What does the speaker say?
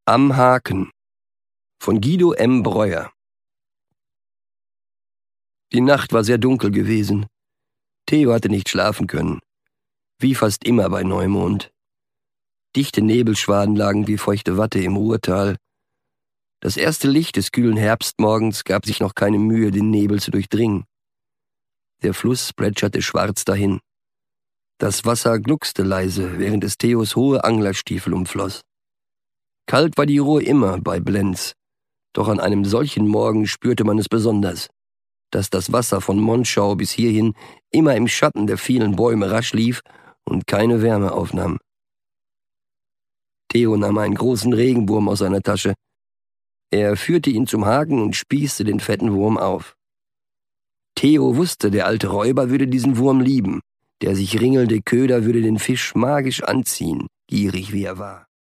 Am Haken von Guido M. Breuer. Die Nacht war sehr dunkel gewesen. Theo hatte nicht schlafen können, wie fast immer bei Neumond. Dichte Nebelschwaden lagen wie feuchte Watte im Ruhrtal. Das erste Licht des kühlen Herbstmorgens gab sich noch keine Mühe, den Nebel zu durchdringen. Der Fluss plätscherte schwarz dahin. Das Wasser gluckste leise, während es Theos hohe Anglerstiefel umfloss. Kalt war die Ruhr immer bei Blenz, doch an einem solchen Morgen spürte man es besonders, dass das Wasser von Monschau bis hierhin immer im Schatten der vielen Bäume rasch lief und keine Wärme aufnahm. Theo nahm einen großen Regenwurm aus seiner Tasche. Er führte ihn zum Haken und spießte den fetten Wurm auf. Theo wusste, der alte Räuber würde diesen Wurm lieben. Der sich ringelnde Köder würde den Fisch magisch anziehen, gierig wie er war.